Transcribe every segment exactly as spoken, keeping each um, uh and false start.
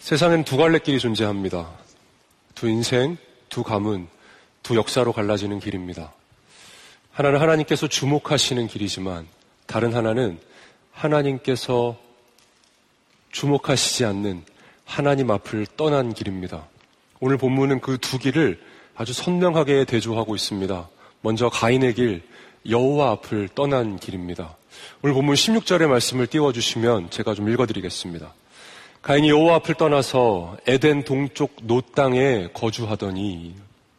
세상엔 두 갈래 길이 존재합니다. 두 인생, 두 가문, 두 역사로 갈라지는 길입니다. 하나는 하나님께서 주목하시는 길이지만 다른 하나는 하나님께서 주목하시지 않는 하나님 앞을 떠난 길입니다. 오늘 본문은 그 두 길을 아주 선명하게 대조하고 있습니다. 먼저 가인의 길, 여호와 앞을 떠난 길입니다. 오늘 본문 십육 절의 말씀을 띄워주시면 제가 좀 읽어드리겠습니다. 가인이 여호와 앞을 떠나서 에덴 동쪽 놋 땅에 거주하더니,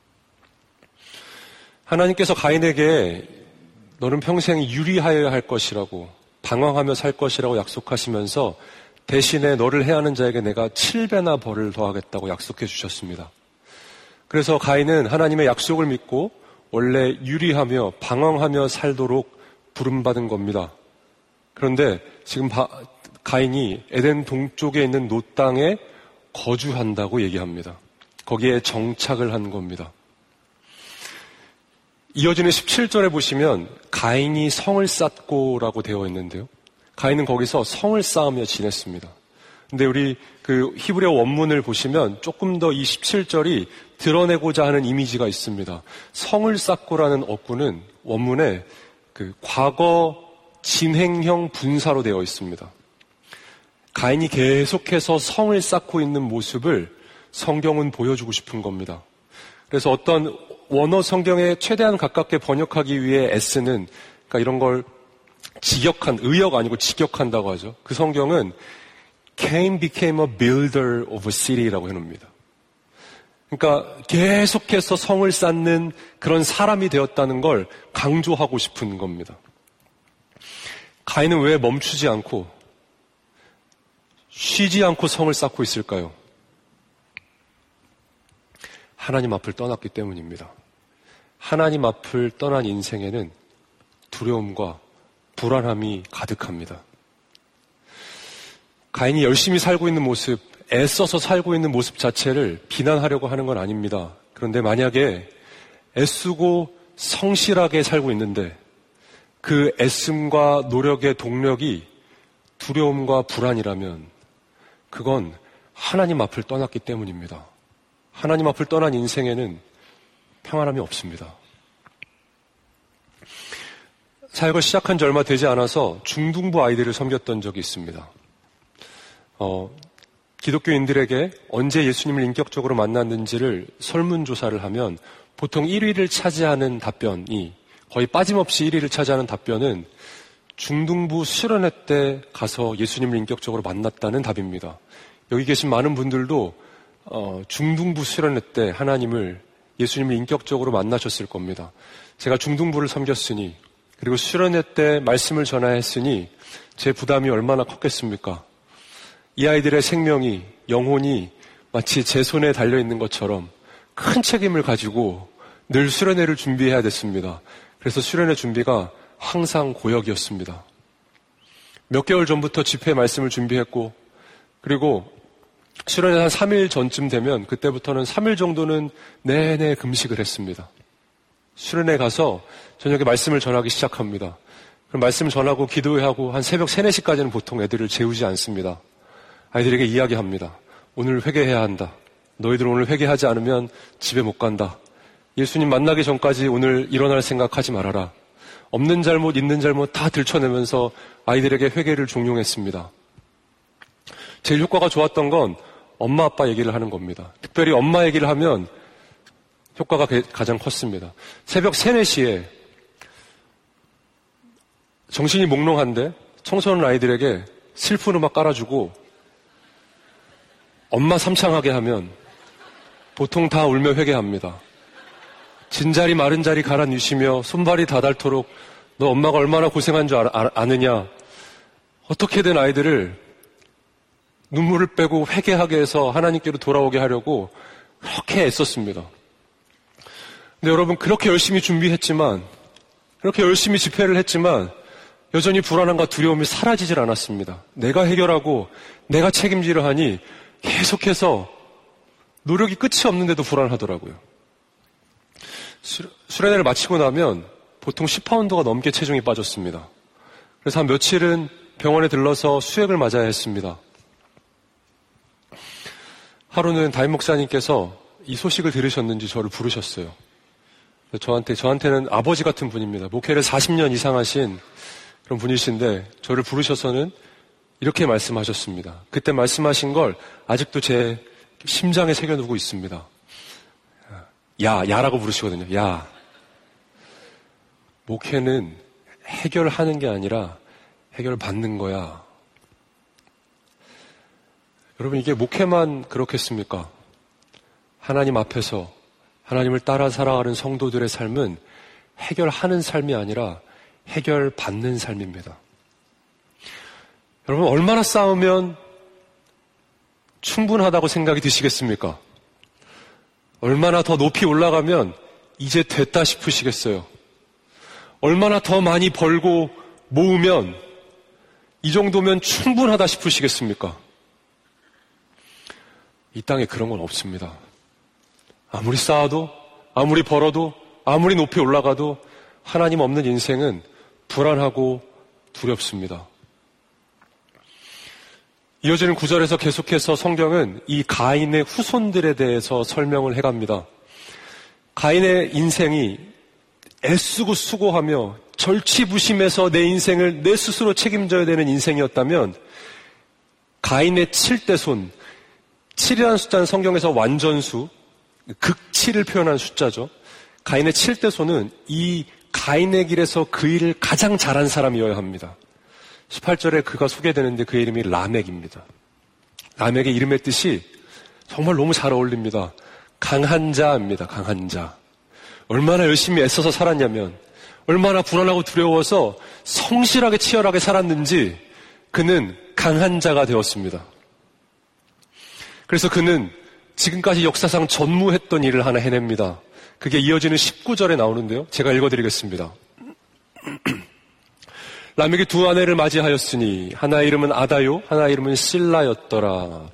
하나님께서 가인에게 너는 평생 유리하여야 할 것이라고, 방황하며 살 것이라고 약속하시면서 대신에 너를 해하는 자에게 내가 칠 배나 벌을 더하겠다고 약속해 주셨습니다. 그래서 가인은 하나님의 약속을 믿고 원래 유리하며 방황하며 살도록 부름받은 겁니다. 그런데 지금 바, 가인이 에덴 동쪽에 있는 놋 땅에 거주한다고 얘기합니다. 거기에 정착을 한 겁니다. 이어지는 십칠 절에 보시면 가인이 성을 쌓고라고 되어 있는데요. 가인은 거기서 성을 쌓으며 지냈습니다. 근데 우리 그 히브리어 원문을 보시면 조금 더 이 십칠 절이 드러내고자 하는 이미지가 있습니다. 성을 쌓고라는 어구는 원문에 그 과거 진행형 분사로 되어 있습니다. 가인이 계속해서 성을 쌓고 있는 모습을 성경은 보여주고 싶은 겁니다. 그래서 어떤 원어 성경에 최대한 가깝게 번역하기 위해 애쓰는, 그러니까 이런 걸 직역한, 의역 아니고 직역한다고 하죠. 그 성경은 Cain became a builder of a city라고 해놓습니다. 그러니까 계속해서 성을 쌓는 그런 사람이 되었다는 걸 강조하고 싶은 겁니다. 가인은 왜 멈추지 않고 쉬지 않고 성을 쌓고 있을까요? 하나님 앞을 떠났기 때문입니다. 하나님 앞을 떠난 인생에는 두려움과 불안함이 가득합니다. 가인이 열심히 살고 있는 모습, 애써서 살고 있는 모습 자체를 비난하려고 하는 건 아닙니다. 그런데 만약에 애쓰고 성실하게 살고 있는데 그 애씀과 노력의 동력이 두려움과 불안이라면 그건 하나님 앞을 떠났기 때문입니다. 하나님 앞을 떠난 인생에는 평안함이 없습니다. 사역을 시작한 지 얼마 되지 않아서 중등부 아이들을 섬겼던 적이 있습니다. 어, 기독교인들에게 언제 예수님을 인격적으로 만났는지를 설문조사를 하면 보통 일 위를 차지하는 답변이, 거의 빠짐없이 일 위를 차지하는 답변은 중등부 수련회 때 가서 예수님을 인격적으로 만났다는 답입니다. 여기 계신 많은 분들도 어, 중등부 수련회 때 하나님을, 예수님을 인격적으로 만나셨을 겁니다. 제가 중등부를 섬겼으니, 그리고 수련회 때 말씀을 전하였으니 제 부담이 얼마나 컸겠습니까? 이 아이들의 생명이, 영혼이 마치 제 손에 달려있는 것처럼 큰 책임을 가지고 늘 수련회를 준비해야 됐습니다. 그래서 수련회 준비가 항상 고역이었습니다. 몇 개월 전부터 집회 말씀을 준비했고, 그리고 수련회 한 삼 일 전쯤 되면 그때부터는 삼 일 정도는 내내 금식을 했습니다. 수련회 가서 저녁에 말씀을 전하기 시작합니다. 그럼 말씀 전하고 기도하고 한 새벽 세, 네 시까지는 보통 애들을 재우지 않습니다. 아이들에게 이야기합니다. 오늘 회개해야 한다. 너희들 오늘 회개하지 않으면 집에 못 간다. 예수님 만나기 전까지 오늘 일어날 생각하지 말아라. 없는 잘못, 있는 잘못 다 들춰내면서 아이들에게 회개를 종용했습니다. 제일 효과가 좋았던 건 엄마 아빠 얘기를 하는 겁니다. 특별히 엄마 얘기를 하면 효과가 가장 컸습니다. 새벽 세, 네 시에 정신이 몽롱한데 청소년 아이들에게 슬픈 음악 깔아주고 엄마 삼창하게 하면 보통 다 울며 회개합니다. 진자리 마른 자리 갈아 누시며 손발이 다 닳도록 너 엄마가 얼마나 고생한 줄 아, 아느냐. 어떻게든 아이들을 눈물을 빼고 회개하게 해서 하나님께로 돌아오게 하려고 그렇게 애썼습니다. 근데 여러분, 그렇게 열심히 준비했지만, 그렇게 열심히 집회를 했지만 여전히 불안함과 두려움이 사라지질 않았습니다. 내가 해결하고 내가 책임지려 하니 계속해서 노력이 끝이 없는데도 불안하더라고요. 수련회를 마치고 나면 보통 십 파운드가 넘게 체중이 빠졌습니다. 그래서 한 며칠은 병원에 들러서 수액을 맞아야 했습니다. 하루는 담임 목사님께서 이 소식을 들으셨는지 저를 부르셨어요. 저한테, 저한테는 아버지 같은 분입니다. 목회를 사십 년 이상 하신 그런 분이신데 저를 부르셔서는 이렇게 말씀하셨습니다. 그때 말씀하신 걸 아직도 제 심장에 새겨두고 있습니다. 야, 야라고 부르시거든요. 야. 목회는 해결하는 게 아니라 해결받는 거야. 여러분, 이게 목회만 그렇겠습니까? 하나님 앞에서 하나님을 따라 살아가는 성도들의 삶은 해결하는 삶이 아니라 해결받는 삶입니다. 여러분, 얼마나 싸우면 충분하다고 생각이 드시겠습니까? 얼마나 더 높이 올라가면 이제 됐다 싶으시겠어요? 얼마나 더 많이 벌고 모으면 이 정도면 충분하다 싶으시겠습니까? 이 땅에 그런 건 없습니다. 아무리 쌓아도, 아무리 벌어도, 아무리 높이 올라가도 하나님 없는 인생은 불안하고 두렵습니다. 이어지는 구절에서 계속해서 성경은 이 가인의 후손들에 대해서 설명을 해갑니다. 가인의 인생이 애쓰고 수고하며 절치부심해서 내 인생을 내 스스로 책임져야 되는 인생이었다면 가인의 칠대 손, 칠이라는 숫자는 성경에서 완전수, 극칠을 표현한 숫자죠. 가인의 칠대 손은 이 가인의 길에서 그 일을 가장 잘한 사람이어야 합니다. 십팔 절에 그가 소개되는데 그의 이름이 라멕입니다. 라멕의 이름의 뜻이 정말 너무 잘 어울립니다. 강한 자입니다. 강한 자. 얼마나 열심히 애써서 살았냐면 얼마나 불안하고 두려워서 성실하게 치열하게 살았는지 그는 강한 자가 되었습니다. 그래서 그는 지금까지 역사상 전무했던 일을 하나 해냅니다. 그게 이어지는 십구 절에 나오는데요. 제가 읽어드리겠습니다. 라멕이 두 아내를 맞이하였으니 하나의 이름은 아다요, 하나의 이름은 실라였더라.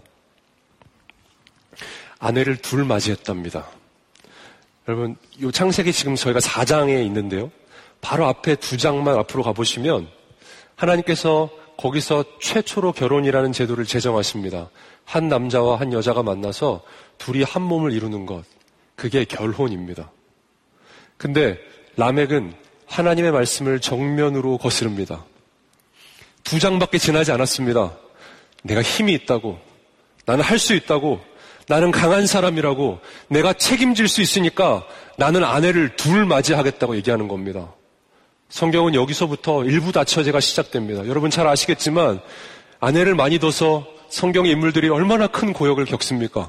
아내를 둘 맞이했답니다. 여러분, 이 창세기 지금 저희가 사 장에 있는데요. 바로 앞에 두 장만 앞으로 가보시면 하나님께서 거기서 최초로 결혼이라는 제도를 제정하십니다. 한 남자와 한 여자가 만나서 둘이 한 몸을 이루는 것. 그게 결혼입니다. 근데 라멕은 하나님의 말씀을 정면으로 거스릅니다. 두 장밖에 지나지 않았습니다. 내가 힘이 있다고, 나는 할 수 있다고, 나는 강한 사람이라고, 내가 책임질 수 있으니까 나는 아내를 둘 맞이하겠다고 얘기하는 겁니다. 성경은 여기서부터 일부 다처제가 시작됩니다. 여러분 잘 아시겠지만 아내를 많이 둬서 성경의 인물들이 얼마나 큰 고역을 겪습니까?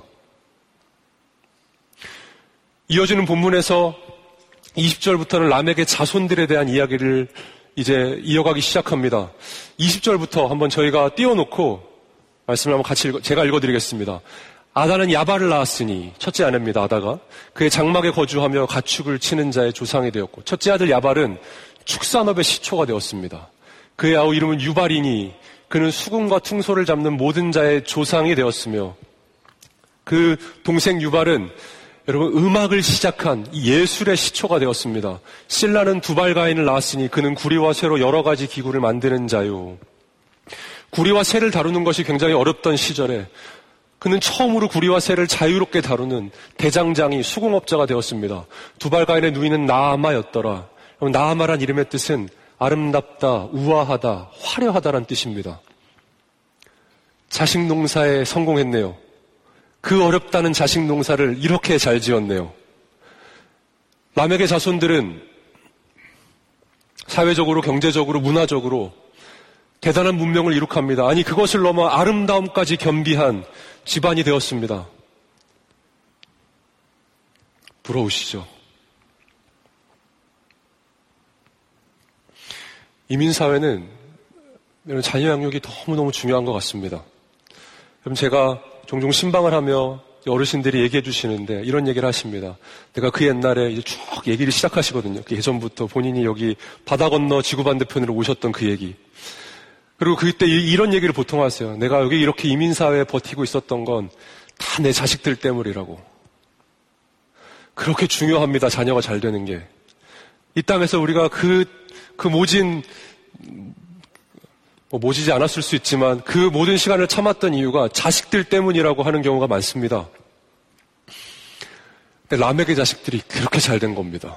이어지는 본문에서 이십 절부터는 라멕의 자손들에 대한 이야기를 이제 이어가기 시작합니다. 이십 절부터 한번 저희가 띄워놓고 말씀을 한번 같이 읽어, 제가 읽어드리겠습니다. 아다는 야발을 낳았으니 첫째 아내입니다. 아다가 그의 장막에 거주하며 가축을 치는 자의 조상이 되었고 첫째 아들 야발은 축산업의 시초가 되었습니다. 그의 아우 이름은 유발이니 그는 수금과 퉁소를 잡는 모든 자의 조상이 되었으며 그 동생 유발은 여러분 음악을 시작한 예술의 시초가 되었습니다. 실라는 두발가인을 낳았으니 그는 구리와 쇠로 여러 가지 기구를 만드는 자요. 구리와 쇠를 다루는 것이 굉장히 어렵던 시절에 그는 처음으로 구리와 쇠를 자유롭게 다루는 대장장이 수공업자가 되었습니다. 두발가인의 누이는 나아마였더라. 나아마란 이름의 뜻은 아름답다, 우아하다, 화려하다란 뜻입니다. 자식 농사에 성공했네요. 그 어렵다는 자식 농사를 이렇게 잘 지었네요. 라멕의 자손들은 사회적으로, 경제적으로, 문화적으로 대단한 문명을 이룩합니다. 아니 그것을 넘어 아름다움까지 겸비한 집안이 되었습니다. 부러우시죠? 이민사회는 자녀 양육이 너무너무 중요한 것 같습니다. 그럼 제가 종종 신방을 하며 어르신들이 얘기해 주시는데 이런 얘기를 하십니다. 내가 그 옛날에 이제 쭉 얘기를 시작하시거든요. 그 예전부터 본인이 여기 바다 건너 지구 반대편으로 오셨던 그 얘기. 그리고 그때 이런 얘기를 보통 하세요. 내가 여기 이렇게 이민사회에 버티고 있었던 건 다 내 자식들 때문이라고. 그렇게 중요합니다. 자녀가 잘 되는 게. 이 땅에서 우리가 그, 그 모진 뭐 모지지 않았을 수 있지만 그 모든 시간을 참았던 이유가 자식들 때문이라고 하는 경우가 많습니다. 근데 라멕의 자식들이 그렇게 잘 된 겁니다.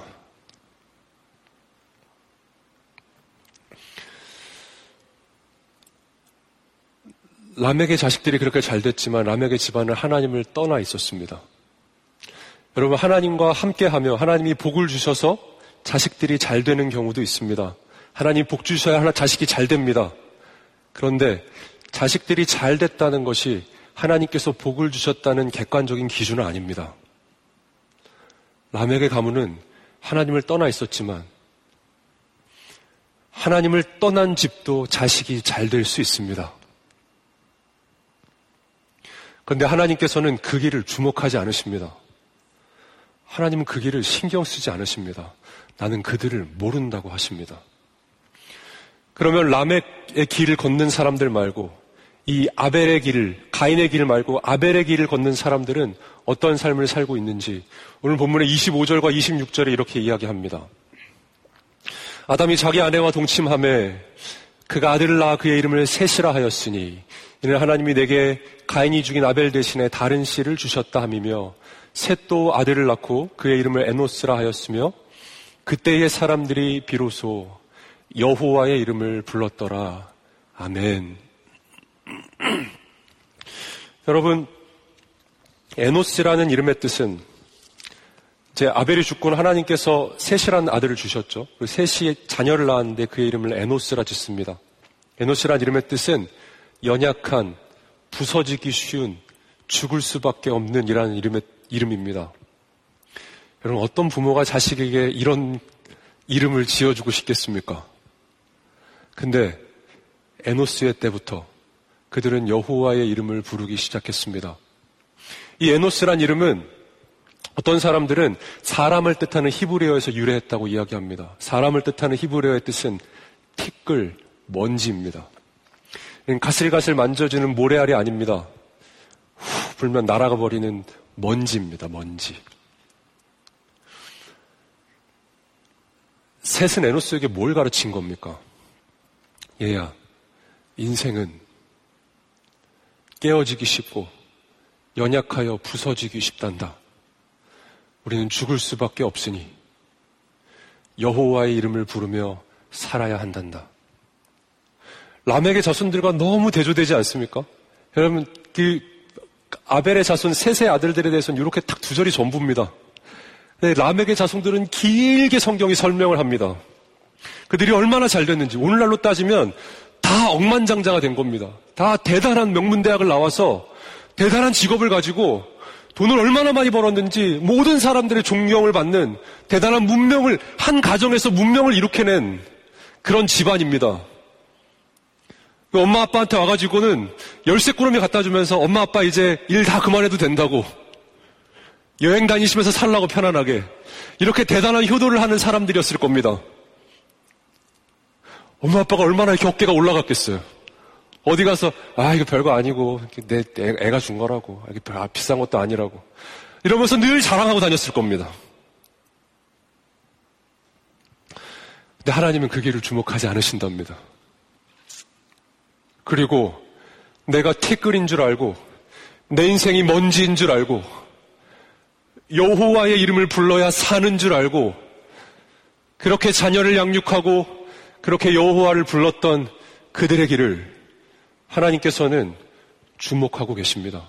라멕의 자식들이 그렇게 잘 됐지만 라멕의 집안은 하나님을 떠나 있었습니다. 여러분, 하나님과 함께하며 하나님이 복을 주셔서 자식들이 잘 되는 경우도 있습니다. 하나님 복 주셔야 하나 자식이 잘 됩니다. 그런데 자식들이 잘 됐다는 것이 하나님께서 복을 주셨다는 객관적인 기준은 아닙니다. 라멕의 가문은 하나님을 떠나 있었지만 하나님을 떠난 집도 자식이 잘 될 수 있습니다. 그런데 하나님께서는 그 길을 주목하지 않으십니다. 하나님은 그 길을 신경 쓰지 않으십니다. 나는 그들을 모른다고 하십니다. 그러면 라멕의 길을 걷는 사람들 말고 이 아벨의 길을, 가인의 길 말고 아벨의 길을 걷는 사람들은 어떤 삶을 살고 있는지 오늘 본문의 이십오 절과 이십육 절에 이렇게 이야기합니다. 아담이 자기 아내와 동침하매 그가 아들을 낳아 그의 이름을 셋이라 하였으니 이는 하나님이 내게 가인이 죽인 아벨 대신에 다른 씨를 주셨다 함이며 셋도 아들을 낳고 그의 이름을 에노스라 하였으며 그때의 사람들이 비로소 여호와의 이름을 불렀더라. 아멘. 여러분, 에노스라는 이름의 뜻은 이제 아벨이 죽고 하나님께서 셋이라는 아들을 주셨죠. 그 셋이 자녀를 낳았는데 그의 이름을 에노스라 짓습니다. 에노스라는 이름의 뜻은 연약한, 부서지기 쉬운, 죽을 수밖에 없는 이라는 이름의, 이름입니다. 여러분, 어떤 부모가 자식에게 이런 이름을 지어주고 싶겠습니까? 근데 에노스의 때부터 그들은 여호와의 이름을 부르기 시작했습니다. 이 에노스란 이름은 어떤 사람들은 사람을 뜻하는 히브리어에서 유래했다고 이야기합니다. 사람을 뜻하는 히브리어의 뜻은 티끌, 먼지입니다. 가슬가슬 만져주는 모래알이 아닙니다. 후 불면 날아가 버리는 먼지입니다. 먼지. 셋은 에노스에게 뭘 가르친 겁니까? 얘야, 인생은 깨어지기 쉽고 연약하여 부서지기 쉽단다. 우리는 죽을 수밖에 없으니 여호와의 이름을 부르며 살아야 한단다. 라멕의 자손들과 너무 대조되지 않습니까? 여러분, 그 아벨의 자손 셋의 아들들에 대해서는 이렇게 딱 두 절이 전부입니다. 라멕의 자손들은 길게 성경이 설명을 합니다. 그들이 얼마나 잘 됐는지 오늘날로 따지면 다 억만장자가 된 겁니다. 다 대단한 명문대학을 나와서 대단한 직업을 가지고 돈을 얼마나 많이 벌었는지 모든 사람들의 존경을 받는 대단한 문명을, 한 가정에서 문명을 일으켜낸 그런 집안입니다. 엄마 아빠한테 와가지고는 열쇠꾸러미 갖다 주면서 엄마 아빠 이제 일 다 그만해도 된다고, 여행 다니시면서 살라고 편안하게, 이렇게 대단한 효도를 하는 사람들이었을 겁니다. 엄마 아빠가 얼마나 이렇게 어깨가 올라갔겠어요. 어디 가서 아 이거 별거 아니고 내 애가 준 거라고, 이게 비싼 것도 아니라고 이러면서 늘 자랑하고 다녔을 겁니다. 근데 하나님은 그 길을 주목하지 않으신답니다. 그리고 내가 티끌인 줄 알고 내 인생이 먼지인 줄 알고 여호와의 이름을 불러야 사는 줄 알고 그렇게 자녀를 양육하고 그렇게 여호와를 불렀던 그들의 길을 하나님께서는 주목하고 계십니다.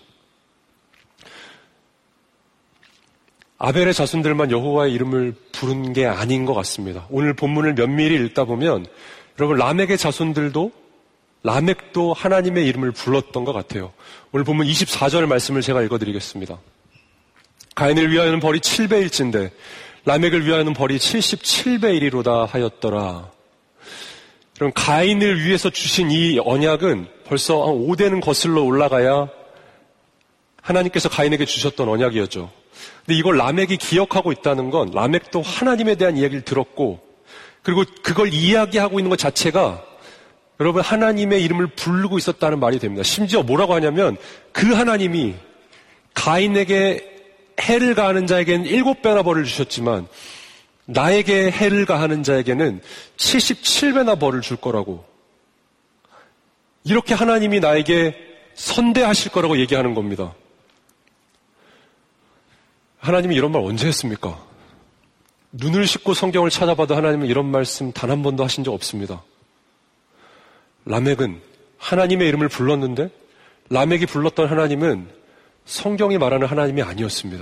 아벨의 자손들만 여호와의 이름을 부른 게 아닌 것 같습니다. 오늘 본문을 면밀히 읽다 보면 여러분, 라멕의 자손들도 라멕도 하나님의 이름을 불렀던 것 같아요. 오늘 본문 이십사 절 말씀을 제가 읽어드리겠습니다. 가인을 위하여는 벌이 칠 배일진데 라멕을 위하여는 벌이 칠십칠 배이리로다 하였더라. 그럼 가인을 위해서 주신 이 언약은 벌써 한 오 대는 거슬러 올라가야 하나님께서 가인에게 주셨던 언약이었죠. 근데 이걸 라멕이 기억하고 있다는 건 라멕도 하나님에 대한 이야기를 들었고, 그리고 그걸 이야기하고 있는 것 자체가 여러분 하나님의 이름을 부르고 있었다는 말이 됩니다. 심지어 뭐라고 하냐면 그 하나님이 가인에게 해를 가하는 자에게는 일곱 배나 벌을 주셨지만 나에게 해를 가하는 자에게는 칠십칠 배나 벌을 줄 거라고 이렇게 하나님이 나에게 선대하실 거라고 얘기하는 겁니다. 하나님이 이런 말 언제 했습니까? 눈을 씻고 성경을 찾아봐도 하나님은 이런 말씀 단 한 번도 하신 적 없습니다. 라멕은 하나님의 이름을 불렀는데 라멕이 불렀던 하나님은 성경이 말하는 하나님이 아니었습니다.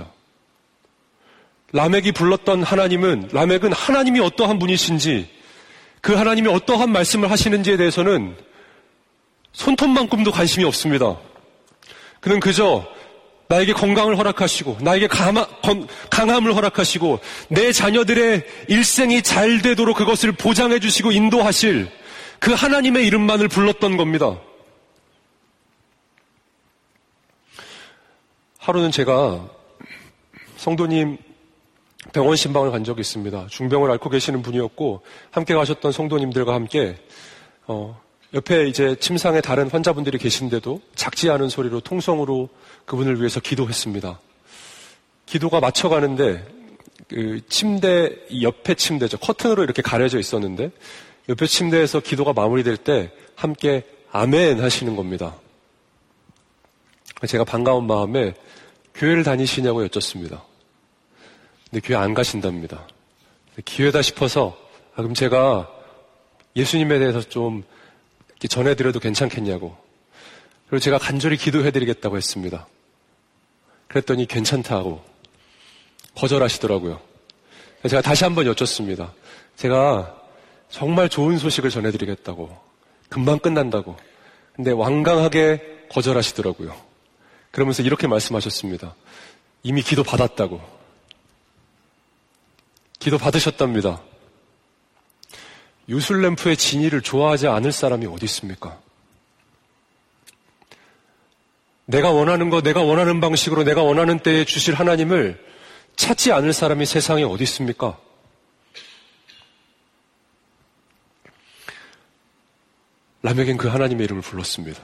라멕이 불렀던 하나님은, 라멕은 하나님이 어떠한 분이신지, 그 하나님이 어떠한 말씀을 하시는지에 대해서는 손톱만큼도 관심이 없습니다. 그는 그저 나에게 건강을 허락하시고, 나에게 강하, 강함을 허락하시고, 내 자녀들의 일생이 잘 되도록 그것을 보장해 주시고 인도하실 그 하나님의 이름만을 불렀던 겁니다. 하루는 제가 성도님 병원 신방을 간 적이 있습니다. 중병을 앓고 계시는 분이었고 함께 가셨던 성도님들과 함께 어, 옆에 이제 침상에 다른 환자분들이 계신데도 작지 않은 소리로 통성으로 그분을 위해서 기도했습니다. 기도가 맞춰가는데 그 침대 옆에 침대죠. 커튼으로 이렇게 가려져 있었는데 옆에 침대에서 기도가 마무리될 때 함께 아멘 하시는 겁니다. 제가 반가운 마음에 교회를 다니시냐고 여쭙습니다. 근데 교회 안 가신답니다. 기회다 싶어서 아, 그럼 제가 예수님에 대해서 좀 이렇게 전해드려도 괜찮겠냐고. 그리고 제가 간절히 기도해드리겠다고 했습니다. 그랬더니 괜찮다고 거절하시더라고요. 제가 다시 한번 여쭙습니다. 제가 정말 좋은 소식을 전해드리겠다고. 금방 끝난다고. 근데 완강하게 거절하시더라고요. 그러면서 이렇게 말씀하셨습니다. 이미 기도 받았다고. 기도 받으셨답니다. 요술램프의 진이를 좋아하지 않을 사람이 어디 있습니까? 내가 원하는 거, 내가 원하는 방식으로 내가 원하는 때에 주실 하나님을 찾지 않을 사람이 세상에 어디 있습니까? 라멕은 그 하나님의 이름을 불렀습니다.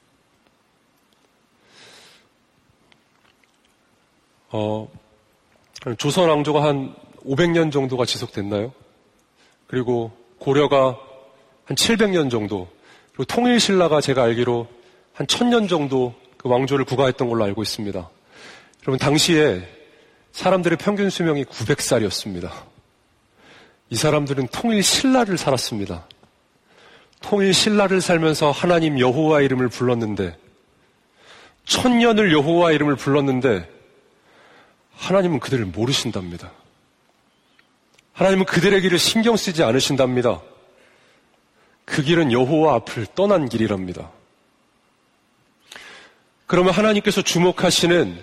어, 조선 왕조가 한 오백 년 정도가 지속됐나요? 그리고 고려가 한 칠백 년 정도, 그리고 통일신라가 제가 알기로 한 천 년 정도 그 왕조를 구가했던 걸로 알고 있습니다. 여러분, 당시에 사람들의 평균 수명이 구백 살이었습니다. 이 사람들은 통일신라를 살았습니다. 통일신라를 살면서 하나님 여호와 이름을 불렀는데, 천년을 여호와 이름을 불렀는데 하나님은 그들을 모르신답니다. 하나님은 그들의 길을 신경 쓰지 않으신답니다. 그 길은 여호와 앞을 떠난 길이랍니다. 그러면 하나님께서 주목하시는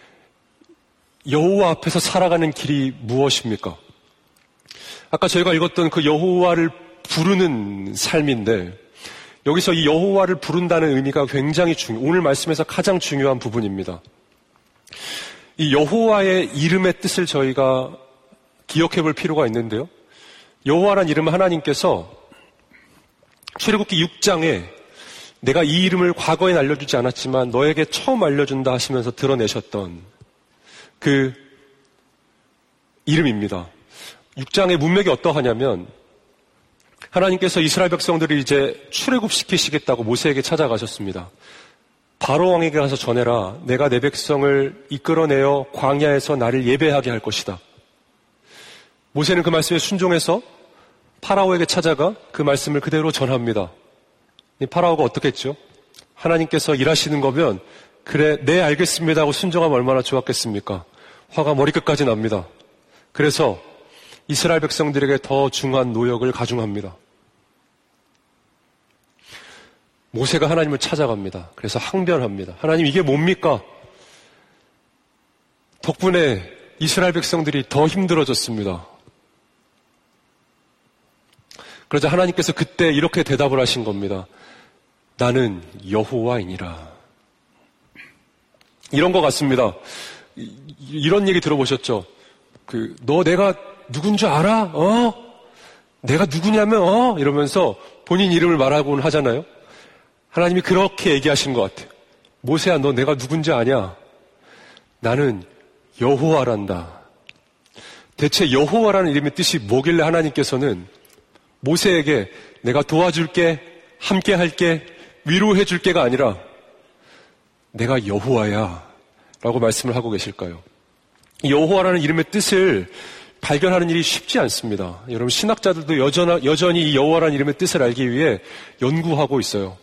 여호와 앞에서 살아가는 길이 무엇입니까? 아까 저희가 읽었던 그 여호와를 부르는 삶인데 여기서 이 여호와를 부른다는 의미가 굉장히 중요, 오늘 말씀에서 가장 중요한 부분입니다. 이 여호와의 이름의 뜻을 저희가 기억해 볼 필요가 있는데요. 여호와란 이름은 하나님께서 출애굽기 육 장에 내가 이 이름을 과거엔 알려주지 않았지만 너에게 처음 알려준다 하시면서 드러내셨던 그 이름입니다. 육 장의 문맥이 어떠하냐면 하나님께서 이스라엘 백성들을 이제 출애굽시키시겠다고 모세에게 찾아가셨습니다. 바로 왕에게 가서 전해라. 내가 내 백성을 이끌어내어 광야에서 나를 예배하게 할 것이다. 모세는 그 말씀에 순종해서 파라오에게 찾아가 그 말씀을 그대로 전합니다. 이 파라오가 어떻게 했죠? 하나님께서 일하시는 거면 그래, 네, 알겠습니다 하고 순종하면 얼마나 좋았겠습니까? 화가 머리끝까지 납니다. 그래서 이스라엘 백성들에게 더 중한 노역을 가중합니다. 모세가 하나님을 찾아갑니다. 그래서 항변합니다. 하나님, 이게 뭡니까? 덕분에 이스라엘 백성들이 더 힘들어졌습니다. 그러자 하나님께서 그때 이렇게 대답을 하신 겁니다. 나는 여호와이니라. 이런 것 같습니다. 이런 얘기 들어보셨죠? 그, 너 내가 누군 줄 알아? 어? 내가 누구냐면, 어? 이러면서 본인 이름을 말하곤 하잖아요. 하나님이 그렇게 얘기하신 것 같아요. 모세야, 너 내가 누군지 아냐? 나는 여호와란다. 대체 여호와라는 이름의 뜻이 뭐길래 하나님께서는 모세에게 내가 도와줄게, 함께 할게, 위로해 줄게가 아니라 내가 여호와야 라고 말씀을 하고 계실까요? 여호와라는 이름의 뜻을 발견하는 일이 쉽지 않습니다. 여러분 신학자들도 여전하, 여전히 이 여호와라는 이름의 뜻을 알기 위해 연구하고 있어요.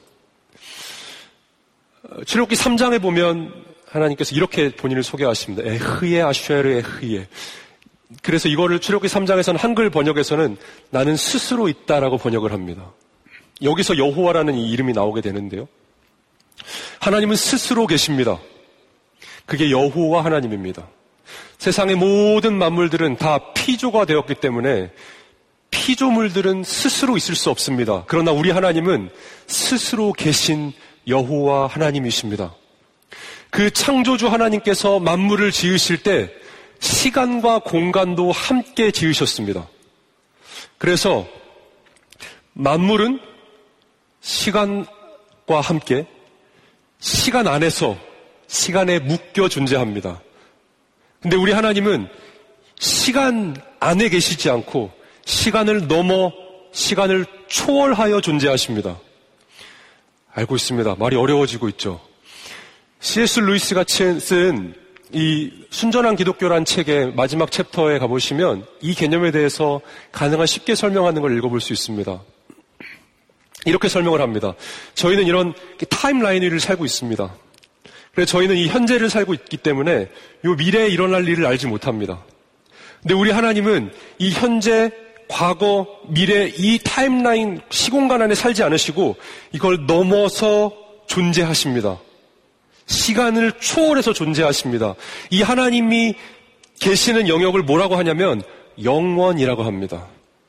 출애굽기 삼 장에 보면 하나님께서 이렇게 본인을 소개하십니다. 에흐예 아쉐르 에흐예. 그래서 이거를 출애굽기 삼 장에서는 한글 번역에서는 나는 스스로 있다라고 번역을 합니다. 여기서 여호와라는 이 이름이 나오게 되는데요. 하나님은 스스로 계십니다. 그게 여호와 하나님입니다. 세상의 모든 만물들은 다 피조가 되었기 때문에 피조물들은 스스로 있을 수 없습니다. 그러나 우리 하나님은 스스로 계신 여호와 하나님이십니다. 그 창조주 하나님께서 만물을 지으실 때 시간과 공간도 함께 지으셨습니다. 그래서 만물은 시간과 함께 시간 안에서 시간에 묶여 존재합니다. 근데 우리 하나님은 시간 안에 계시지 않고 시간을 넘어 시간을 초월하여 존재하십니다. 알고 있습니다. 말이 어려워지고 있죠. 씨 에스 루이스가 쓴 이 순전한 기독교란 책의 마지막 챕터에 가보시면 이 개념에 대해서 가능한 쉽게 설명하는 걸 읽어볼 수 있습니다. 이렇게 설명을 합니다. 저희는 이런 타임라인 을 살고 있습니다. 그래서 저희는 이 현재를 살고 있기 때문에 이 미래에 일어날 일을 알지 못합니다. 근데 우리 하나님은 이 현재, 과거, 미래 이 타임라인 시공간 안에 살지 않으시고 이걸 넘어서 존재하십니다. 시간을 초월해서 존재하십니다. 이 하나님이 계시는 영역을 뭐라고 하냐면 영원이라고 합니다.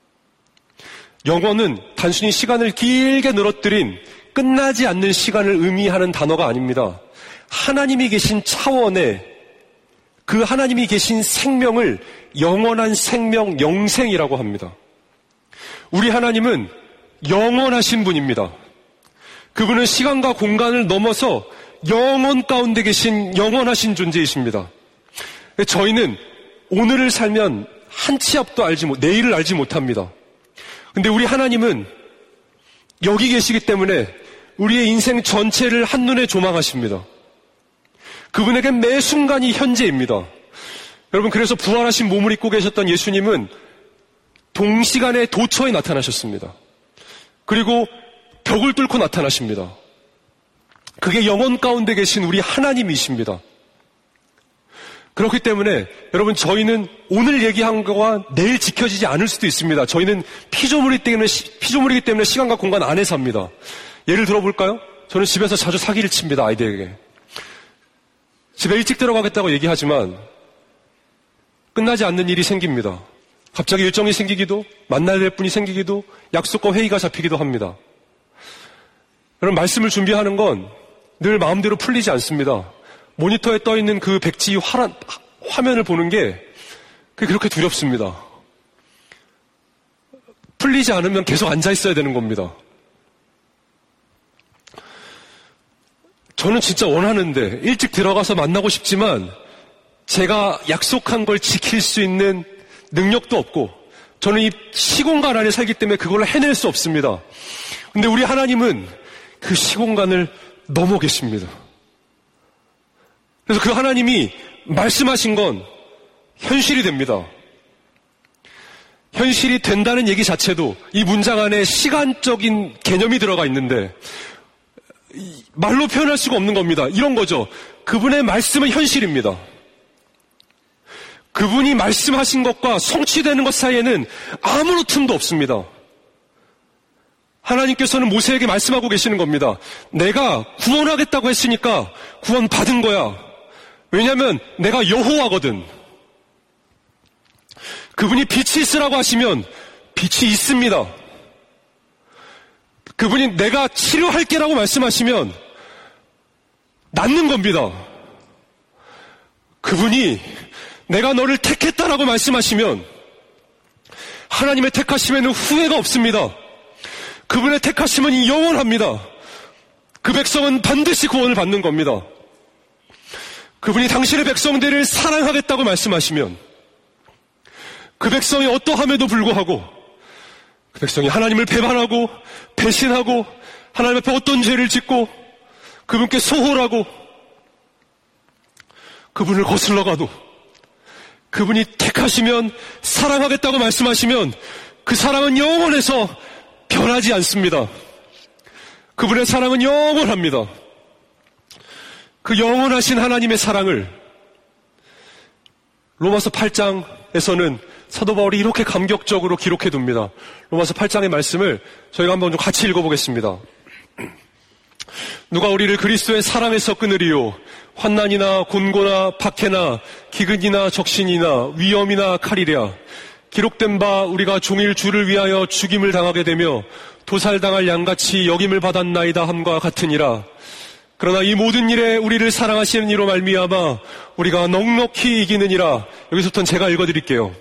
영원은 단순히 시간을 길게 늘어뜨린 끝나지 않는 시간을 의미하는 단어가 아닙니다. 하나님이 계신 차원에 그 하나님이 계신 생명을 영원한 생명, 영생이라고 합니다. 우리 하나님은 영원하신 분입니다. 그분은 시간과 공간을 넘어서 영원 가운데 계신 영원하신 존재이십니다. 저희는 오늘을 살면 한 치 앞도 알지 못, 내일을 알지 못합니다. 근데 우리 하나님은 여기 계시기 때문에 우리의 인생 전체를 한눈에 조망하십니다. 그분에게 매 순간이 현재입니다. 여러분, 그래서 부활하신 몸을 입고 계셨던 예수님은 동시간에 도처에 나타나셨습니다. 그리고 벽을 뚫고 나타나십니다. 그게 영원 가운데 계신 우리 하나님이십니다. 그렇기 때문에 여러분, 저희는 오늘 얘기한 거가 내일 지켜지지 않을 수도 있습니다. 저희는 피조물이기 때문에, 피조물이기 때문에 시간과 공간 안에 삽니다. 예를 들어볼까요? 저는 집에서 자주 사기를 칩니다, 아이들에게. 집에 일찍 들어가겠다고 얘기하지만 끝나지 않는 일이 생깁니다. 갑자기 일정이 생기기도, 만나야 될 분이 생기기도, 약속과 회의가 잡히기도 합니다. 여러분, 말씀을 준비하는 건 늘 마음대로 풀리지 않습니다. 모니터에 떠있는 그 백지 화, 화면을 보는 게 그렇게 두렵습니다. 풀리지 않으면 계속 앉아있어야 되는 겁니다. 저는 진짜 원하는데 일찍 들어가서 만나고 싶지만 제가 약속한 걸 지킬 수 있는 능력도 없고 저는 이 시공간 안에 살기 때문에 그걸 해낼 수 없습니다. 근데 우리 하나님은 그 시공간을 넘어 계십니다. 그래서 그 하나님이 말씀하신 건 현실이 됩니다. 현실이 된다는 얘기 자체도 이 문장 안에 시간적인 개념이 들어가 있는데 말로 표현할 수가 없는 겁니다. 이런 거죠. 그분의 말씀은 현실입니다. 그분이 말씀하신 것과 성취되는 것 사이에는 아무런 틈도 없습니다. 하나님께서는 모세에게 말씀하고 계시는 겁니다. 내가 구원하겠다고 했으니까 구원 받은 거야. 왜냐하면 내가 여호와거든. 그분이 빛이 있으라고 하시면 빛이 있습니다. 그분이 내가 치료할게라고 말씀하시면 낫는 겁니다. 그분이 내가 너를 택했다라고 말씀하시면 하나님의 택하심에는 후회가 없습니다. 그분의 택하심은 영원합니다. 그 백성은 반드시 구원을 받는 겁니다. 그분이 당신의 백성들을 사랑하겠다고 말씀하시면 그 백성이 어떠함에도 불구하고 그 백성이 하나님을 배반하고 배신하고 하나님 앞에 어떤 죄를 짓고 그분께 소홀하고 그분을 거슬러 가도 그분이 택하시면 사랑하겠다고 말씀하시면 그 사랑은 영원해서 변하지 않습니다. 그분의 사랑은 영원합니다. 그 영원하신 하나님의 사랑을 로마서 팔 장에서는 사도 바울이 이렇게 감격적으로 기록해 둡니다. 로마서 팔 장의 말씀을 저희가 한번 좀 같이 읽어보겠습니다. 누가 우리를 그리스도의 사랑에서 끊으리요? 환난이나 곤고나 박해나 기근이나 적신이나 위험이나 칼이랴. 기록된 바 우리가 종일 주를 위하여 죽임을 당하게 되며 도살당할 양같이 여김을 받았나이다 함과 같으니라. 그러나 이 모든 일에 우리를 사랑하시는 이로 말미암아 우리가 넉넉히 이기느니라. 여기서부터는 제가 읽어드릴게요.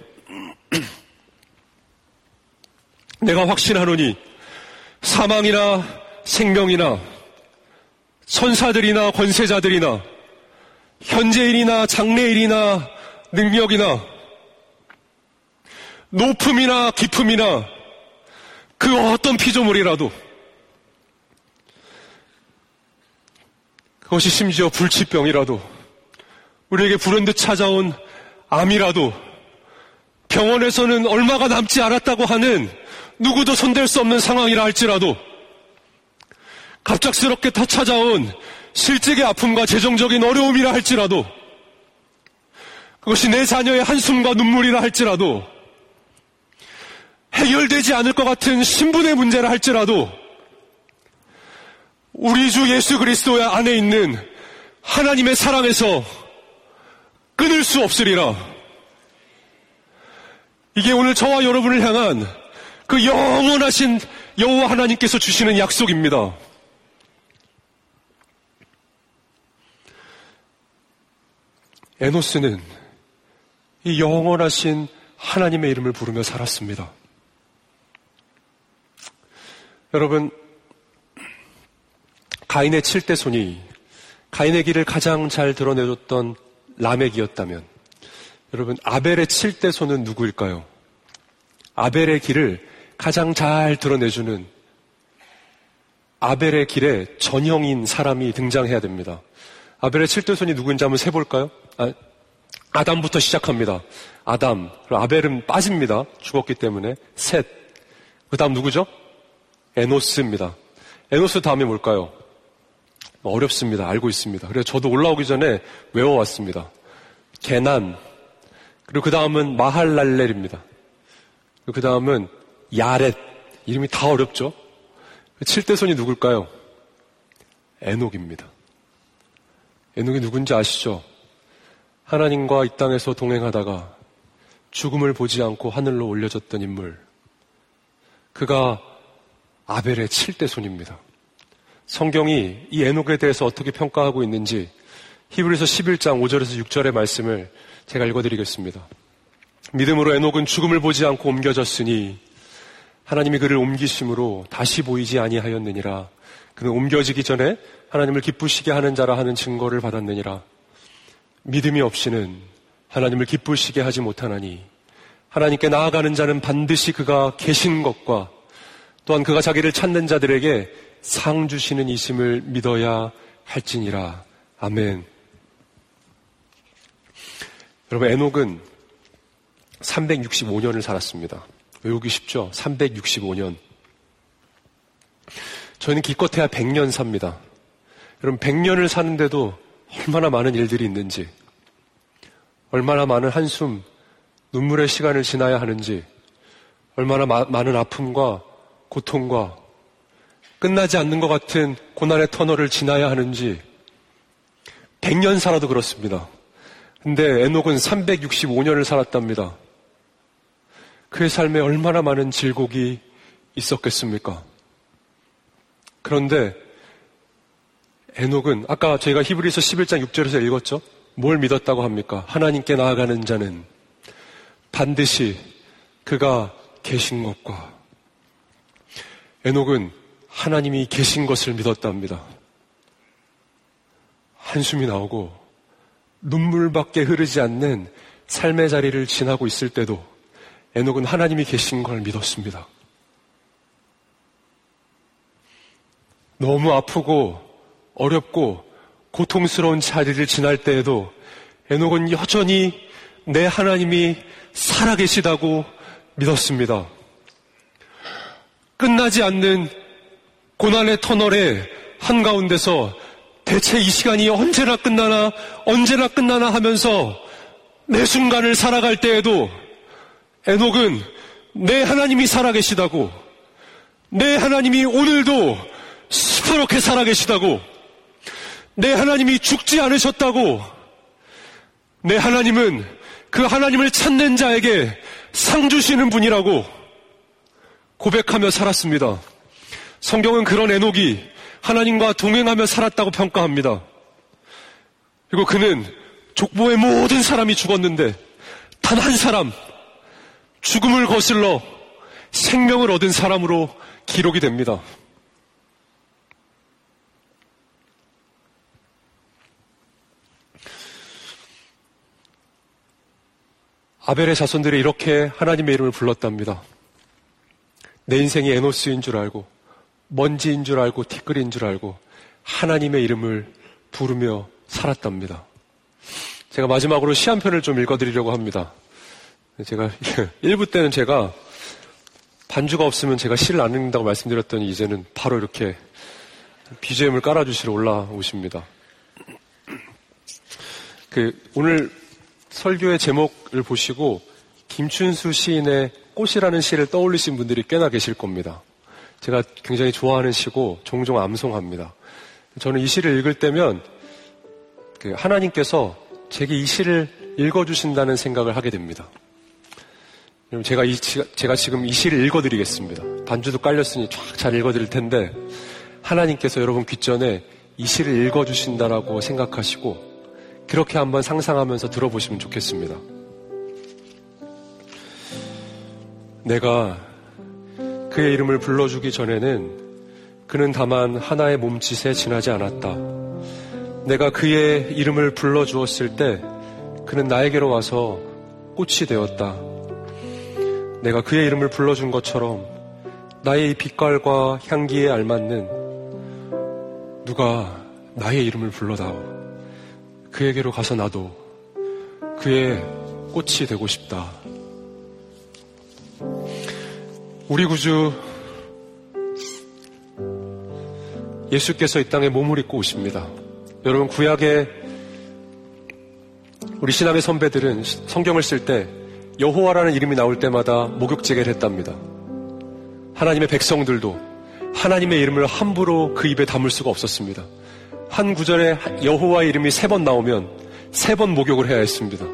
내가 확신하노니 사망이나 생명이나 천사들이나 권세자들이나 현재일이나 장래일이나 능력이나 높음이나 깊음이나 그 어떤 피조물이라도 그것이 심지어 불치병이라도 우리에게 불현듯 찾아온 암이라도 병원에서는 얼마가 남지 않았다고 하는 누구도 손댈 수 없는 상황이라 할지라도 갑작스럽게 더 찾아온 실직의 아픔과 재정적인 어려움이라 할지라도 그것이 내 자녀의 한숨과 눈물이라 할지라도 해결되지 않을 것 같은 신분의 문제라 할지라도 우리 주 예수 그리스도 안에 있는 하나님의 사랑에서 끊을 수 없으리라. 이게 오늘 저와 여러분을 향한 그 영원하신 여호와 하나님께서 주시는 약속입니다. 에노스는 이 영원하신 하나님의 이름을 부르며 살았습니다. 여러분, 가인의 칠대 손이 가인의 길을 가장 잘 드러내줬던 라멕이었다면 여러분, 아벨의 칠대 손은 누구일까요? 아벨의 길을 가장 잘 드러내주는 아벨의 길에 전형인 사람이 등장해야 됩니다. 아벨의 칠대 손이 누구인지 한번 세볼까요? 아, 아담부터 시작합니다. 아담, 그리고 아벨은 빠집니다. 죽었기 때문에. 셋, 그 다음 누구죠? 에노스입니다. 에노스 다음에 뭘까요? 어렵습니다. 알고 있습니다. 그래서 저도 올라오기 전에 외워왔습니다. 게난, 그리고 그 다음은 마할랄렐입니다. 그 다음은 야렛, 이름이 다 어렵죠? 칠대 손이 누굴까요? 에녹입니다. 에녹이 누군지 아시죠? 하나님과 이 땅에서 동행하다가 죽음을 보지 않고 하늘로 올려졌던 인물. 그가 아벨의 칠대 손입니다. 성경이 이 에녹에 대해서 어떻게 평가하고 있는지 히브리서 십일 장 오 절에서 육 절의 말씀을 제가 읽어드리겠습니다. 믿음으로 에녹은 죽음을 보지 않고 옮겨졌으니 하나님이 그를 옮기심으로 다시 보이지 아니하였느니라. 그는 옮겨지기 전에 하나님을 기쁘시게 하는 자라 하는 증거를 받았느니라. 믿음이 없이는 하나님을 기쁘시게 하지 못하나니 하나님께 나아가는 자는 반드시 그가 계신 것과 또한 그가 자기를 찾는 자들에게 상 주시는 이심을 믿어야 할지니라. 아멘. 여러분, 에녹은 삼백육십오 년을 살았습니다. 외우기 쉽죠? 삼백육십오 년. 저희는 기껏해야 백 년 삽니다. 여러분, 백 년을 사는데도 얼마나 많은 일들이 있는지, 얼마나 많은 한숨, 눈물의 시간을 지나야 하는지, 얼마나 마, 많은 아픔과 고통과 끝나지 않는 것 같은 고난의 터널을 지나야 하는지 백 년 살아도 그렇습니다. 근데 에녹은 삼백육십오 년을 살았답니다. 그의 삶에 얼마나 많은 질곡이 있었겠습니까? 그런데 에녹은 아까 저희가 히브리서 십일 장 육 절에서 읽었죠? 뭘 믿었다고 합니까? 하나님께 나아가는 자는 반드시 그가 계신 것과 에녹은 하나님이 계신 것을 믿었답니다. 한숨이 나오고 눈물밖에 흐르지 않는 삶의 자리를 지나고 있을 때도 에녹은 하나님이 계신 걸 믿었습니다. 너무 아프고 어렵고 고통스러운 자리를 지날 때에도 에녹은 여전히 내 하나님이 살아계시다고 믿었습니다. 끝나지 않는 고난의 터널의 한가운데서 대체 이 시간이 언제나 끝나나 언제나 끝나나 하면서 매 순간을 살아갈 때에도 에녹은 내 하나님이 살아계시다고, 내 하나님이 오늘도 시퍼렇게 살아계시다고, 내 하나님이 죽지 않으셨다고, 내 하나님은 그 하나님을 찾는 자에게 상 주시는 분이라고 고백하며 살았습니다. 성경은 그런 에녹이 하나님과 동행하며 살았다고 평가합니다. 그리고 그는 족보의 모든 사람이 죽었는데 단 한 사람, 죽음을 거슬러 생명을 얻은 사람으로 기록이 됩니다. 아벨의 자손들이 이렇게 하나님의 이름을 불렀답니다. 내 인생이 에노스인 줄 알고 먼지인 줄 알고 티끌인 줄 알고 하나님의 이름을 부르며 살았답니다. 제가 마지막으로 시 한 편을 좀 읽어드리려고 합니다. 제가 일 부 때는 제가 반주가 없으면 제가 시를 안 읽는다고 말씀드렸더니 이제는 바로 이렇게 비지엠을 깔아주시러 올라오십니다. 그 오늘 설교의 제목을 보시고 김춘수 시인의 꽃이라는 시를 떠올리신 분들이 꽤나 계실 겁니다. 제가 굉장히 좋아하는 시고 종종 암송합니다. 저는 이 시를 읽을 때면 그 하나님께서 제게 이 시를 읽어주신다는 생각을 하게 됩니다. 제가, 이, 제가 지금 이 시를 읽어드리겠습니다. 반주도 깔렸으니 쫙 잘 읽어드릴 텐데 하나님께서 여러분 귓전에 이 시를 읽어주신다라고 생각하시고 그렇게 한번 상상하면서 들어보시면 좋겠습니다. 내가 그의 이름을 불러주기 전에는 그는 다만 하나의 몸짓에 지나지 않았다. 내가 그의 이름을 불러주었을 때 그는 나에게로 와서 꽃이 되었다. 내가 그의 이름을 불러준 것처럼 나의 이 빛깔과 향기에 알맞는 누가 나의 이름을 불러다오. 그에게로 가서 나도 그의 꽃이 되고 싶다. 우리 구주 예수께서 이 땅에 몸을 입고 오십니다. 여러분 구약의 우리 신앙의 선배들은 성경을 쓸 때 여호와라는 이름이 나올 때마다 목욕제계를 했답니다. 하나님의 백성들도 하나님의 이름을 함부로 그 입에 담을 수가 없었습니다. 한 구절에 여호와의 이름이 세 번 나오면 세 번 목욕을 해야 했습니다.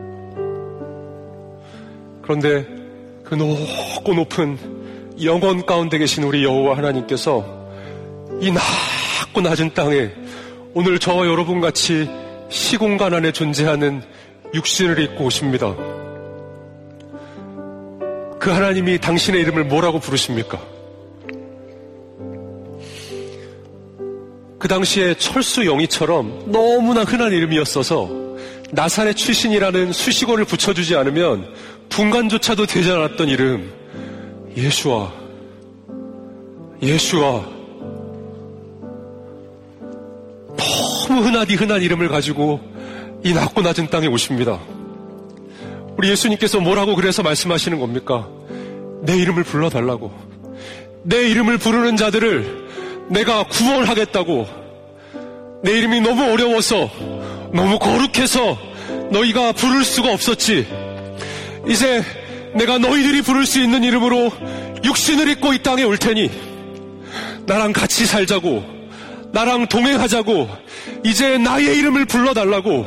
그런데 그 높고 높은 영원 가운데 계신 우리 여호와 하나님께서 이 낮고 낮은 땅에 오늘 저와 여러분같이 시공간 안에 존재하는 육신을 입고 오십니다. 그 하나님이 당신의 이름을 뭐라고 부르십니까? 그 당시에 철수 영희처럼 너무나 흔한 이름이었어서 나사렛 출신이라는 수식어를 붙여주지 않으면 분간조차도 되지 않았던 이름 예수와 예수와 너무 흔하디 흔한 이름을 가지고 이 낮고 낮은 땅에 오십니다. 우리 예수님께서 뭐라고 그래서 말씀하시는 겁니까? 내 이름을 불러달라고. 내 이름을 부르는 자들을 내가 구원하겠다고. 내 이름이 너무 어려워서 너무 거룩해서 너희가 부를 수가 없었지. 이제 내가 너희들이 부를 수 있는 이름으로 육신을 입고 이 땅에 올 테니 나랑 같이 살자고, 나랑 동행하자고, 이제 나의 이름을 불러달라고.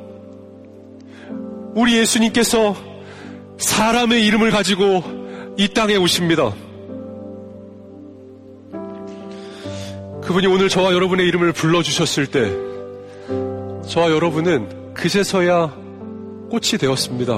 우리 예수님께서 사람의 이름을 가지고 이 땅에 오십니다. 그분이 오늘 저와 여러분의 이름을 불러주셨을 때 저와 여러분은 그제서야 꽃이 되었습니다.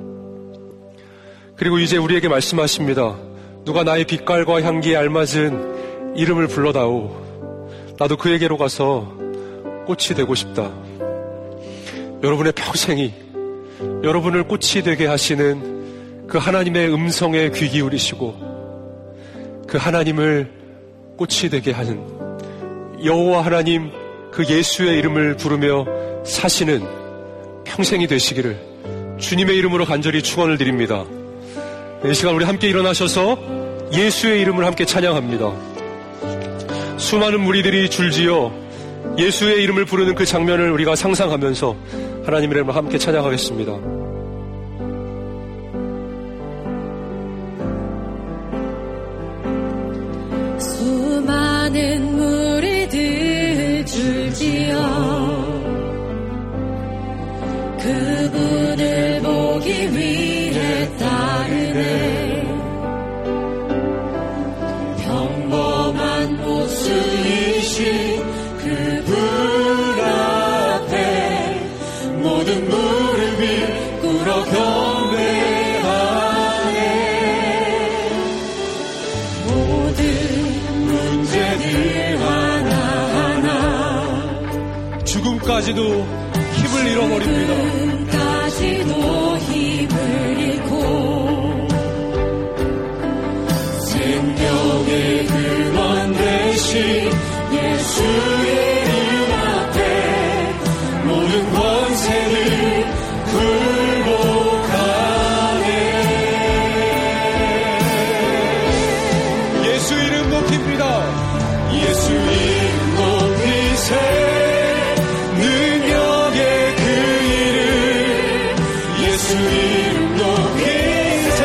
그리고 이제 우리에게 말씀하십니다. 누가 나의 빛깔과 향기에 알맞은 이름을 불러다오. 나도 그에게로 가서 꽃이 되고 싶다. 여러분의 평생이 여러분을 꽃이 되게 하시는 그 하나님의 음성에 귀 기울이시고 그 하나님을 꽃이 되게 하는 여호와 하나님 그 예수의 이름을 부르며 사시는 평생이 되시기를 주님의 이름으로 간절히 축원을 드립니다. 이 시간 우리 함께 일어나셔서 예수의 이름을 함께 찬양합니다. 수많은 무리들이 줄지어 예수의 이름을 부르는 그 장면을 우리가 상상하면서 하나님의 이름을 함께 찬양하겠습니다. 수많은 무리들 줄지어 그분을 보기 위해 따르네. 평범한 모습이신 그분 앞에 모든 무릎이 꿇어 경배하네. 모든 문제들 하나하나 죽음까지도 힘을 잃어버립니다. 죽음까지도 힘을 잃고 생명의 근원 되신 예수 이름 앞에 모든 권세를 굴복하네. 예수 이름 높입니다. 예수 이름 높이세. 예수 이름 높이세.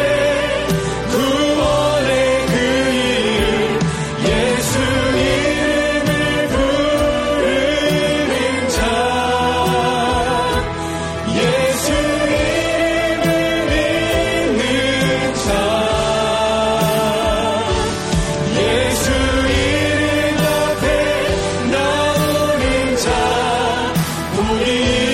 구원의 그 이름 예수 이름을 부르는 자 예수 이름을 믿는 자 예수 이름 앞에 나오는 자 우리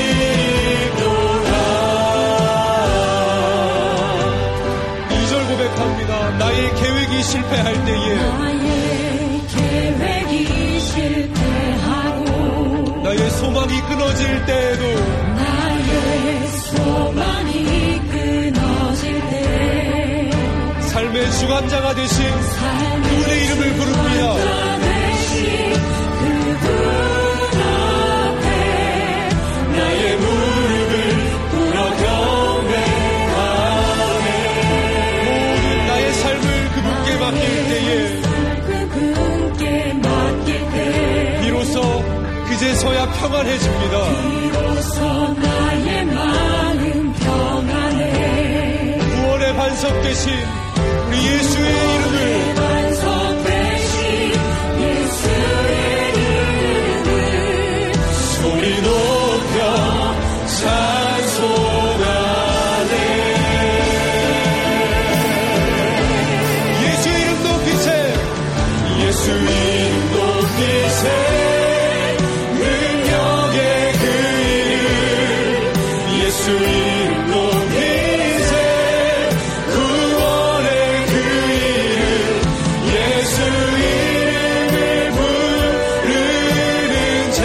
나의 계획이 실패할 때에 나의 계획이 실패하고 나의 소망이 끊어질 때에도 나의 소망이 끊어질 때 삶의 주관자가 되신 그분의 이름을 부릅니다. 그분 앞에 나의 무릎을 꿇어 경배하네. 삶을 그분께 맡길 때에 그분께 맡길 때 비로소 그제서야 평안해집니다. 비로소 나의 마음 평안해. 구원의 반석 되신 우리 예수의 이름을 반석 되신 예수의 이름을 소리 높여 찬송하네. 예수 이름 높이세. 능력의 그 이름 예수 이름 높이세. 구원의 그 이름 예수 이름을 부르는 자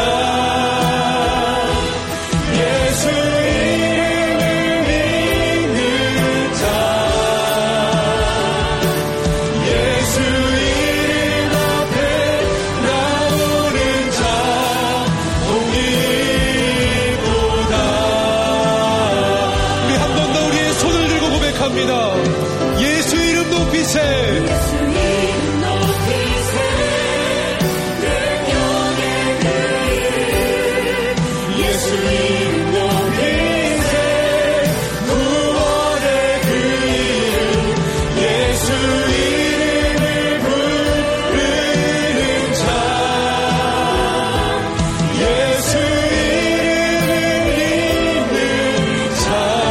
예수 이름을 믿는 자 예수 예수 이름 높이세. 예수 이름 높이세. 능력의 그 이름 예수 이름 높이세. 구원의 그 이름 예수 이름을 부르는 자 예수 이름을 믿는 자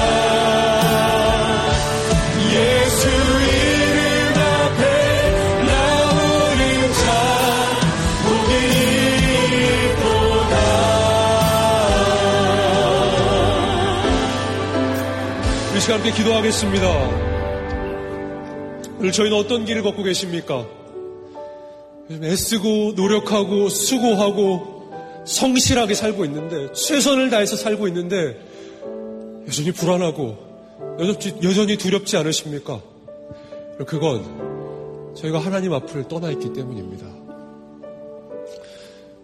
예수 이름 앞에 나오는 자 복이 있도다. 이 시간 함께 기도하겠습니다. 오늘 저희는 어떤 길을 걷고 계십니까? 애쓰고 노력하고 수고하고 성실하게 살고 있는데 최선을 다해서 살고 있는데 여전히 불안하고 여전히, 여전히 두렵지 않으십니까? 그건 저희가 하나님 앞을 떠나 있기 때문입니다.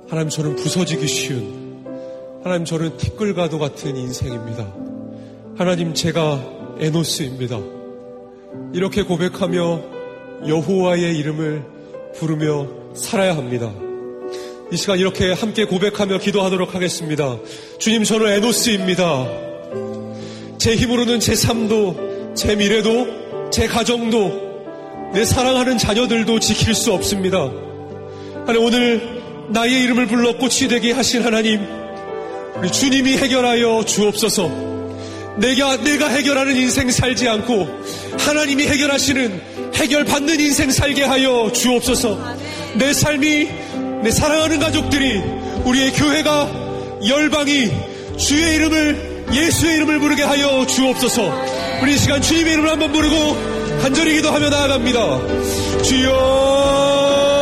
하나님, 저는 부서지기 쉬운, 하나님, 저는 티끌과도 같은 인생입니다. 하나님, 제가 에노스입니다. 이렇게 고백하며 여호와의 이름을 부르며 살아야 합니다. 이 시간 이렇게 함께 고백하며 기도하도록 하겠습니다. 주님, 저는 에노스입니다. 제 힘으로는 제 삶도, 제 미래도, 제 가정도, 내 사랑하는 자녀들도 지킬 수 없습니다. 하나님, 오늘 나의 이름을 불러 꽃이 되게 하신 하나님, 우리 주님이 해결하여 주옵소서. 내가, 내가 해결하는 인생 살지 않고 하나님이 해결하시는, 해결받는 인생 살게 하여 주옵소서. 내 삶이, 내 사랑하는 가족들이, 우리의 교회가, 열방이 주의 이름을, 예수의 이름을 부르게 하여 주옵소서. 우리 이 시간 주님의 이름을 한번 부르고 간절히 기도하며 나아갑니다. 주여,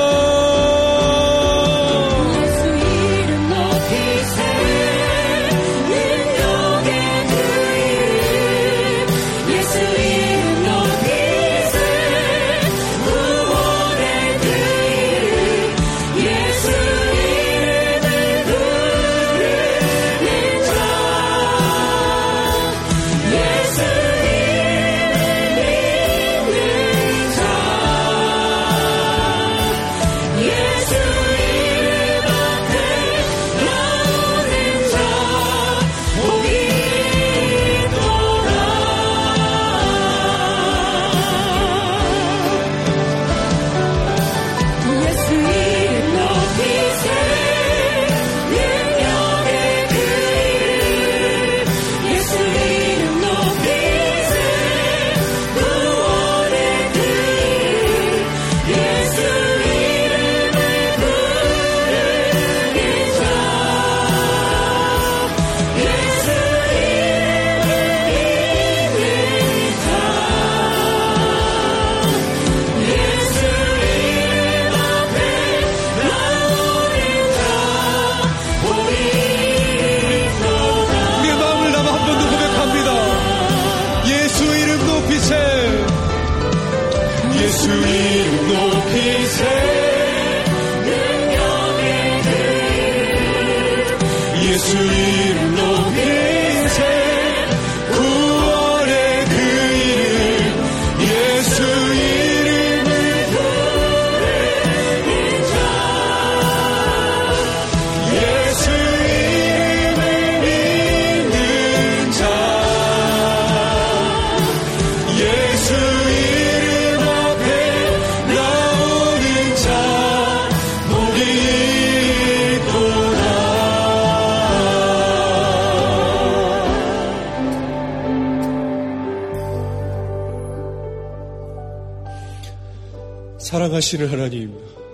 사랑하시는 하나님,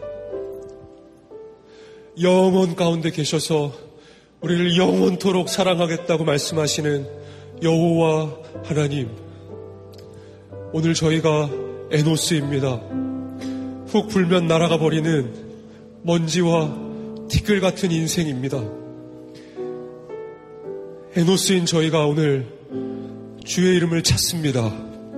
영원 가운데 계셔서 우리를 영원토록 사랑하겠다고 말씀하시는 여호와 하나님, 오늘 저희가 에노스입니다. 훅 불면 날아가 버리는 먼지와 티끌 같은 인생입니다. 에노스인 저희가 오늘 주의 이름을 찾습니다.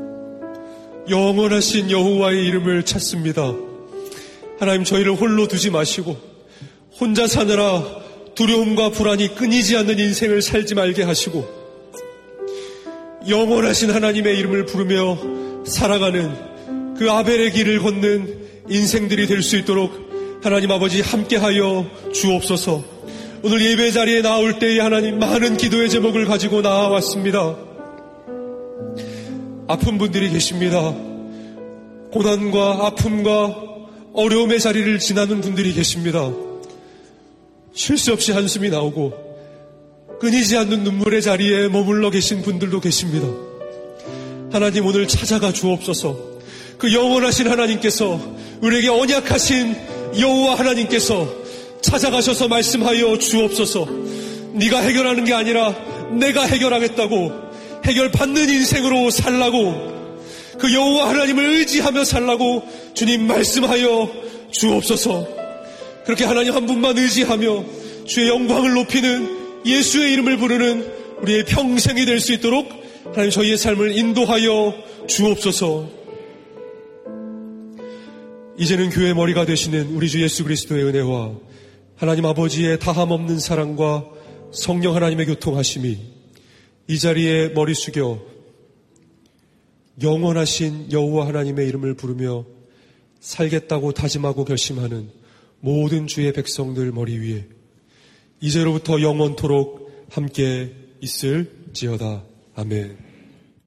영원하신 여호와의 이름을 찾습니다. 하나님, 저희를 홀로 두지 마시고 혼자 사느라 두려움과 불안이 끊이지 않는 인생을 살지 말게 하시고 영원하신 하나님의 이름을 부르며 살아가는 그 아벨의 길을 걷는 인생들이 될 수 있도록 하나님 아버지 함께하여 주옵소서. 오늘 예배 자리에 나올 때에 하나님, 많은 기도의 제목을 가지고 나와왔습니다. 아픈 분들이 계십니다. 고난과 아픔과 어려움의 자리를 지나는 분들이 계십니다. 쉴 수 없이 한숨이 나오고 끊이지 않는 눈물의 자리에 머물러 계신 분들도 계십니다. 하나님, 오늘 찾아가 주옵소서. 그 영원하신 하나님께서, 우리에게 언약하신 여호와 하나님께서 찾아가셔서 말씀하여 주옵소서. 네가 해결하는 게 아니라 내가 해결하겠다고, 해결받는 인생으로 살라고, 그 여호와 하나님을 의지하며 살라고 주님 말씀하여 주옵소서. 그렇게 하나님 한 분만 의지하며 주의 영광을 높이는 예수의 이름을 부르는 우리의 평생이 될 수 있도록 하나님 저희의 삶을 인도하여 주옵소서. 이제는 교회 머리가 되시는 우리 주 예수 그리스도의 은혜와 하나님 아버지의 다함없는 사랑과 성령 하나님의 교통하심이 이 자리에 머리 숙여 영원하신 여호와 하나님의 이름을 부르며 살겠다고 다짐하고 결심하는 모든 주의 백성들 머리 위에 이제로부터 영원토록 함께 있을지어다. 아멘.